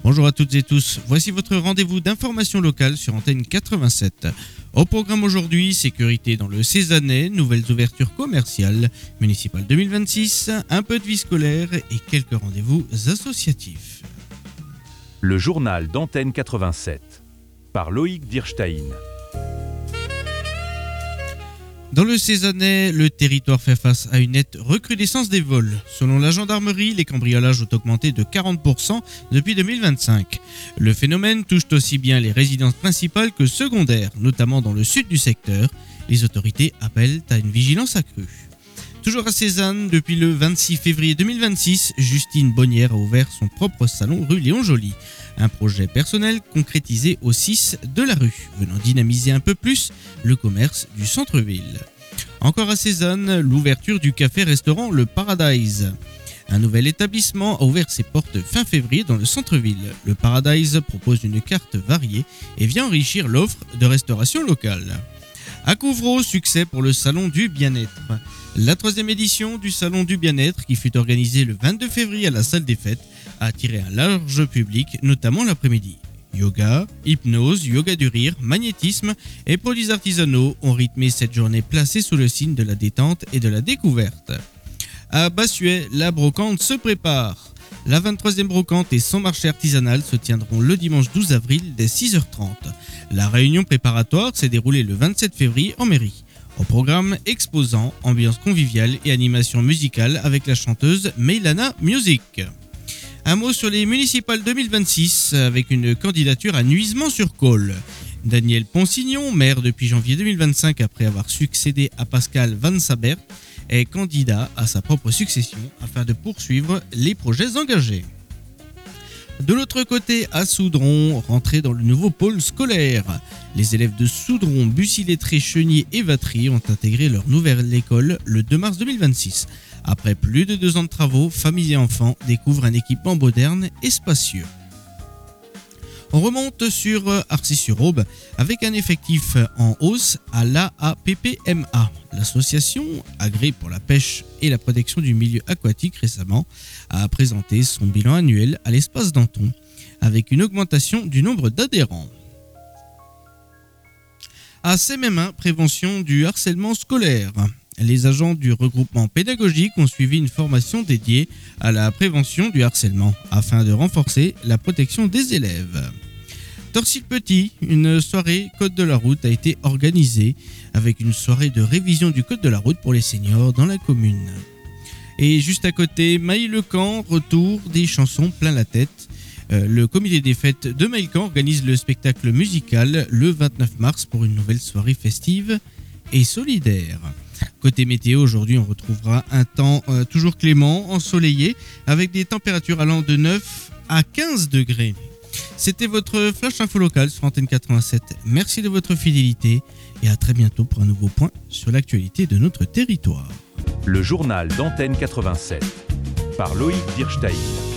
Bonjour à toutes et tous, voici votre rendez-vous d'information locale sur Antenne 87. Au programme aujourd'hui, sécurité dans le Cézannais, nouvelles ouvertures commerciales, municipales 2026, un peu de vie scolaire et quelques rendez-vous associatifs. Le journal d'Antenne 87 par Loïc Dirstein. Dans le Cézannais, le territoire fait face à une nette recrudescence des vols. Selon la gendarmerie, les cambriolages ont augmenté de 40% depuis 2025. Le phénomène touche aussi bien les résidences principales que secondaires, notamment dans le sud du secteur. Les autorités appellent à une vigilance accrue. Toujours à Cézanne, depuis le 26 février 2026, Justine Bonnière a ouvert son propre salon rue Léon Joly. Un projet personnel concrétisé au 6 de la rue, venant dynamiser un peu plus le commerce du centre-ville. Encore à Cézanne, l'ouverture du café-restaurant Le Paradise. Un nouvel établissement a ouvert ses portes fin février dans le centre-ville. Le Paradise propose une carte variée et vient enrichir l'offre de restauration locale. À Couvreau, succès pour le Salon du Bien-être. La 3e édition du Salon du Bien-être, qui fut organisée le 22 février à la salle des fêtes, a attiré un large public, notamment l'après-midi. Yoga, hypnose, yoga du rire, magnétisme et produits artisanaux ont rythmé cette journée placée sous le signe de la détente et de la découverte. À Bassuet, la brocante se prépare. La 23e brocante et son marché artisanal se tiendront le dimanche 12 avril dès 6h30. La réunion préparatoire s'est déroulée le 27 février en mairie. Au programme, exposants, ambiance conviviale et animation musicale avec la chanteuse Meilana Music. Un mot sur les municipales 2026 avec une candidature à Nuisement-sur-Colle. Daniel Ponsignon, maire depuis janvier 2025 après avoir succédé à Pascal Van Sabert, est candidat à sa propre succession afin de poursuivre les projets engagés. De l'autre côté, à Soudron, rentré dans le nouveau pôle scolaire. Les élèves de Soudron, Bussy-Lettré, Chenier et Vatry ont intégré leur nouvelle école le 2 mars 2026. Après plus de 2 ans de travaux, familles et enfants découvrent un équipement moderne et spacieux. On remonte sur Arcis-sur-Aube avec un effectif en hausse à l'AAPPMA. L'association, agréée pour la pêche et la protection du milieu aquatique récemment, a présenté son bilan annuel à l'espace Danton, avec une augmentation du nombre d'adhérents. À CMM1, prévention du harcèlement scolaire. Les agents du regroupement pédagogique ont suivi une formation dédiée à la prévention du harcèlement afin de renforcer la protection des élèves. Torcy-le-Petit, une soirée Code de la route a été organisée avec une soirée de révision du Code de la route pour les seniors dans la commune. Et juste à côté, Maillecamp, retour des chansons plein la tête. Le comité des fêtes de Maillecamp organise le spectacle musical le 29 mars pour une nouvelle soirée festive et solidaire. Côté météo, aujourd'hui, on retrouvera un temps toujours clément, ensoleillé, avec des températures allant de 9 à 15 degrés. C'était votre Flash Info Local sur Antenne 87. Merci de votre fidélité et à très bientôt pour un nouveau point sur l'actualité de notre territoire. Le journal d'Antenne 87 par Loïc Dirstein.